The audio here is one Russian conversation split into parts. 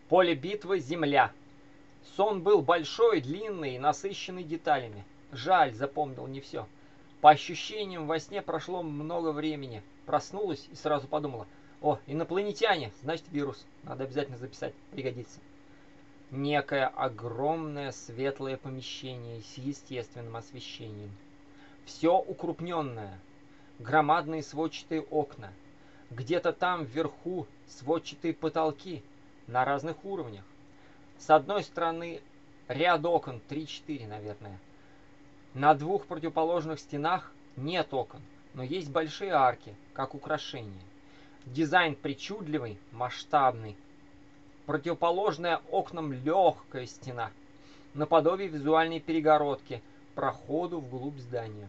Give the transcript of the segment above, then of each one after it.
Поле битвы — земля. Сон был большой, длинный и насыщенный деталями. Жаль, запомнил не все. По ощущениям, во сне прошло много времени. Проснулась и сразу подумала: о, инопланетяне, значит вирус. Надо обязательно записать, пригодится. Некое огромное светлое помещение с естественным освещением. Все укрупненное. Громадные сводчатые окна. Где-то там вверху сводчатые потолки на разных уровнях. С одной стороны ряд окон, 3-4, наверное. На двух противоположных стенах нет окон, но есть большие арки, как украшения. Дизайн причудливый, масштабный. Противоположная окнам легкая стена, наподобие визуальной перегородки, проходу вглубь здания.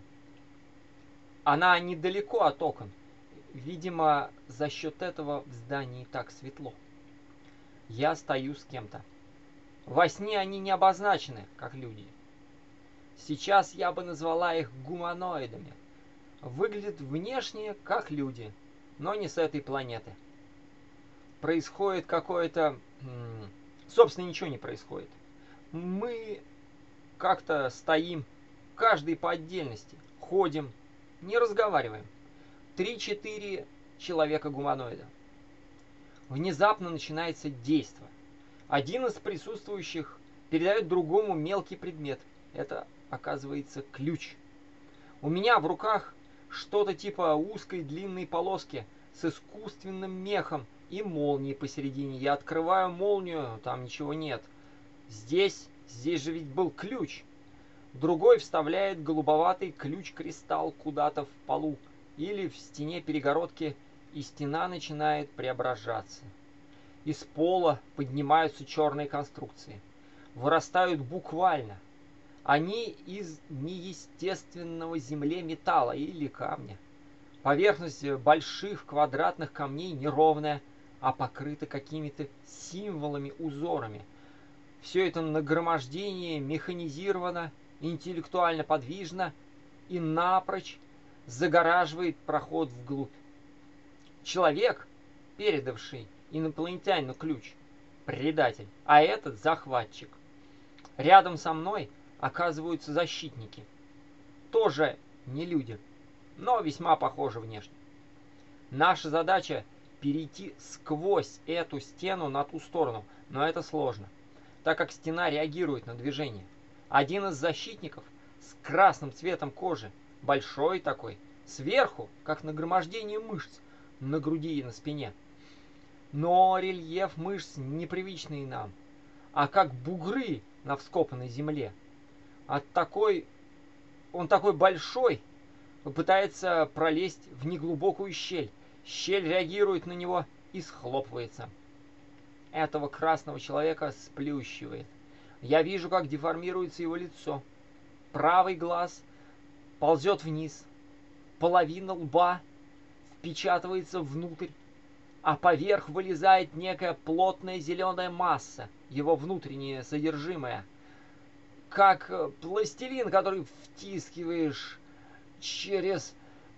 Она недалеко от окон. Видимо, за счет этого в здании так светло. Я стою с кем-то. Во сне они не обозначены, как люди. Сейчас я бы назвала их гуманоидами. Выглядят внешне, как люди, но не с этой планеты. Происходит какое-то... Собственно, ничего не происходит. Мы как-то стоим, каждый по отдельности, ходим, не разговариваем. 3-4 человека-гуманоида. Внезапно начинается действо. Один из присутствующих передает другому мелкий предмет. Это, оказывается, ключ. У меня в руках что-то типа узкой длинной полоски с искусственным мехом и молнией посередине. Я открываю молнию, там ничего нет. Здесь же ведь был ключ. Другой вставляет голубоватый ключ-кристалл куда-то в полу или в стене перегородки, и стена начинает преображаться. Из пола поднимаются черные конструкции. Вырастают буквально. Они из неестественного земле металла или камня. Поверхность больших квадратных камней неровная, а покрыта какими-то символами, узорами. Все это нагромождение механизировано, интеллектуально подвижно и напрочь загораживает проход вглубь. Человек, передавший инопланетянину ключ, предатель, а этот захватчик. Рядом со мной оказываются защитники. Тоже не люди, но весьма похожи внешне. Наша задача — перейти сквозь эту стену на ту сторону, но это сложно, так как стена реагирует на движение. Один из защитников с красным цветом кожи, большой такой, сверху, как нагромождение мышц на груди и на спине. Но рельеф мышц непривычный нам, а как бугры на вскопанной земле. Он такой большой, пытается пролезть в неглубокую щель. Щель реагирует на него и схлопывается. Этого красного человека сплющивает. Я вижу, как деформируется его лицо. Правый глаз ползет вниз. Половина лба впечатывается внутрь, а поверх вылезает некая плотная зеленая масса, его внутреннее содержимое. Как пластилин, который втискиваешь через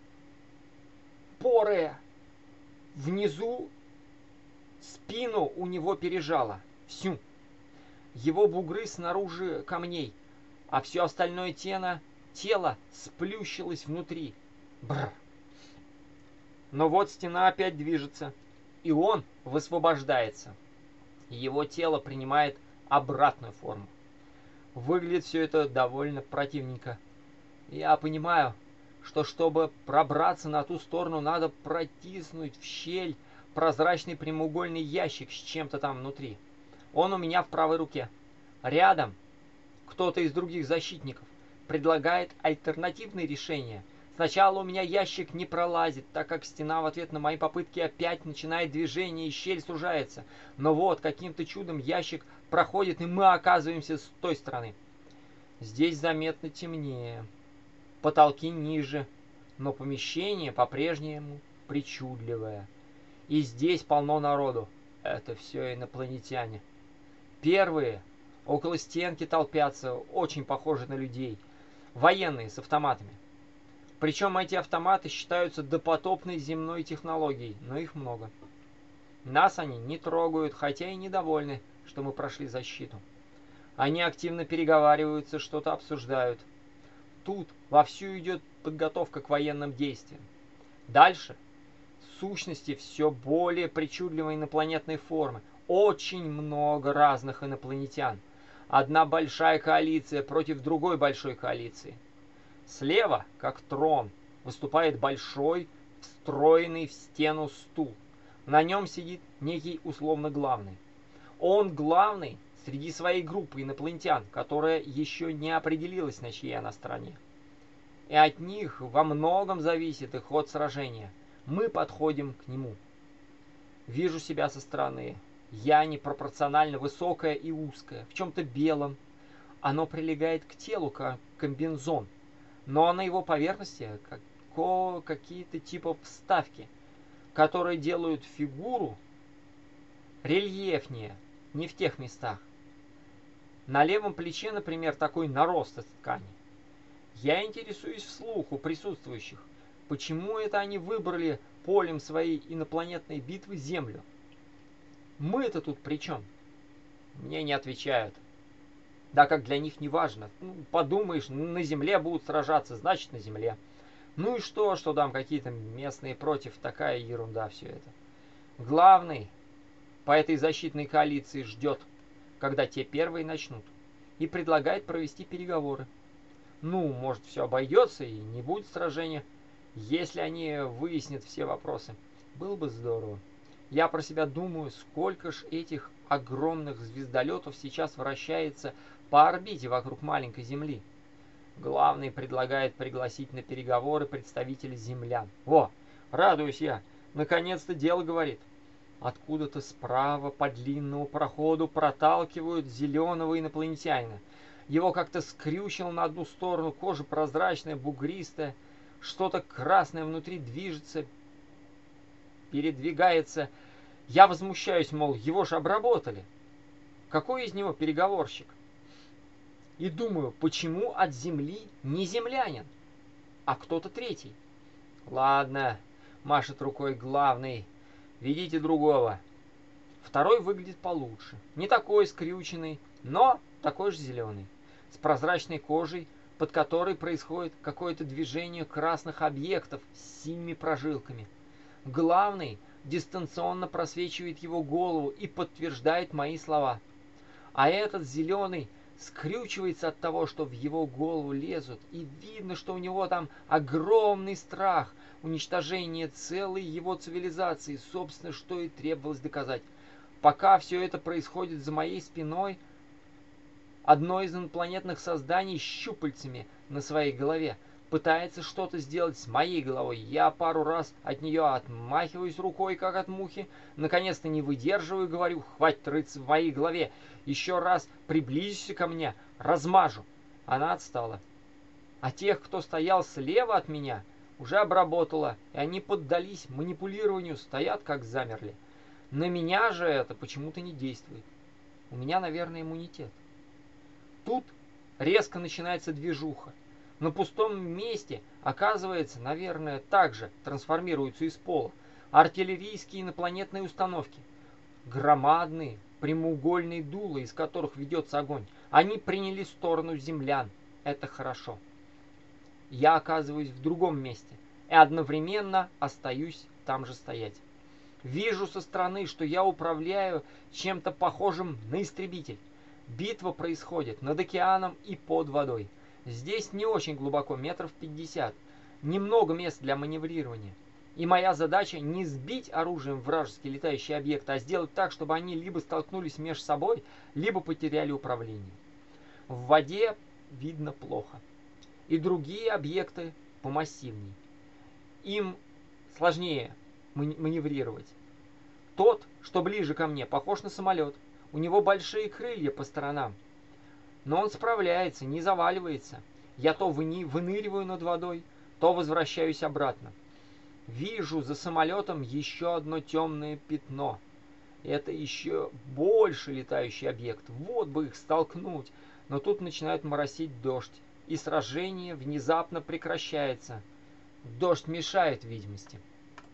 поры. Внизу спину у него пережало. Всю. Его бугры снаружи камней, а все остальное тело сплющилось внутри. Бррр. Но вот стена опять движется, и он высвобождается. Его тело принимает обратную форму. Выглядит все это довольно противненько. Я понимаю, что чтобы пробраться на ту сторону, надо протиснуть в щель прозрачный прямоугольный ящик с чем-то там внутри. Он у меня в правой руке. Рядом кто-то из других защитников предлагает альтернативные решения. Сначала у меня ящик не пролазит, так как стена в ответ на мои попытки опять начинает движение и щель сужается. Но вот каким-то чудом ящик проходит, и мы оказываемся с той стороны. Здесь заметно темнее. Потолки ниже, но помещение по-прежнему причудливое. И здесь полно народу. Это все инопланетяне. Первые около стенки толпятся, очень похожи на людей. Военные с автоматами. Причем эти автоматы считаются допотопной земной технологией, но их много. Нас они не трогают, хотя и недовольны. что мы прошли защиту. Они активно переговариваются, что-то обсуждают. Тут вовсю идет подготовка к военным действиям. Дальше сущности все более причудливой инопланетной формы. Очень много разных инопланетян. Одна большая коалиция против другой большой коалиции. Слева, как трон, выступает большой, встроенный в стену стул. На нем сидит некий условно главный. Он главный среди своей группы инопланетян, которая еще не определилась, на чьей она стороне. И от них во многом зависит их ход сражения. Мы подходим к нему. Вижу себя со стороны. Я непропорционально высокая и узкая, в чем-то белом. Оно прилегает к телу, как комбинезон. Но на его поверхности какие-то типа вставки, которые делают фигуру рельефнее, не в тех местах. На левом плече, например, такой нарост из ткани. Я интересуюсь вслух у присутствующих, почему это они выбрали полем своей инопланетной битвы Землю. Мы-то тут при чем? Мне не отвечают. Да как для них не важно. Подумаешь, на Земле будут сражаться, значит на Земле. Ну и что там какие-то местные против, такая ерунда все это. Главный по этой защитной коалиции ждет, когда те первые начнут, и предлагает провести переговоры. Может, все обойдется и не будет сражения, если они выяснят все вопросы. Было бы здорово. Я про себя думаю, сколько ж этих огромных звездолетов сейчас вращается по орбите вокруг маленькой Земли. Главный предлагает пригласить на переговоры представителей землян. Радуюсь я. Наконец-то дело говорит. Откуда-то справа по длинному проходу проталкивают зеленого инопланетянина. Его как-то скрючило на одну сторону, кожа прозрачная, бугристая. Что-то красное внутри движется, передвигается. Я возмущаюсь, мол, его же обработали. Какой из него переговорщик? И думаю, почему от Земли не землянин, а кто-то третий? Ладно, машет рукой главный, ведите другого. Второй выглядит получше. Не такой скрюченный, но такой же зеленый. С прозрачной кожей, под которой происходит какое-то движение красных объектов с синими прожилками. Главный дистанционно просвечивает его голову и подтверждает мои слова. А этот зеленый скрючивается от того, что в его голову лезут, и видно, что у него там огромный страх уничтожения целой его цивилизации, собственно, что и требовалось доказать. Пока все это происходит за моей спиной, одно из инопланетных созданий с щупальцами на своей голове пытается что-то сделать с моей головой. Я пару раз от нее отмахиваюсь рукой, как от мухи. Наконец-то не выдерживаю и говорю: хватит рыться в моей голове. Еще раз приблизишься ко мне, размажу. Она отстала. А тех, кто стоял слева от меня, уже обработала, и они поддались манипулированию, стоят как замерли. На меня же это почему-то не действует. У меня, наверное, иммунитет. Тут резко начинается движуха. На пустом месте, оказывается, наверное, также трансформируются из пола артиллерийские инопланетные установки. Громадные прямоугольные дула, из которых ведется огонь. Они приняли сторону землян. Это хорошо. Я оказываюсь в другом месте и одновременно остаюсь там же стоять. Вижу со стороны, что я управляю чем-то похожим на истребитель. Битва происходит над океаном и под водой. Здесь не очень глубоко, метров 50. Немного мест для маневрирования. И моя задача не сбить оружием вражеские летающие объекты, а сделать так, чтобы они либо столкнулись между собой, либо потеряли управление. В воде видно плохо. И другие объекты помассивнее. Им сложнее маневрировать. Тот, что ближе ко мне, похож на самолет. У него большие крылья по сторонам. Но он справляется, не заваливается. Я то выныриваю над водой, то возвращаюсь обратно. Вижу за самолетом еще одно темное пятно. Это еще больше летающий объект. Вот бы их столкнуть. Но тут начинает моросить дождь. И сражение внезапно прекращается. Дождь мешает видимости.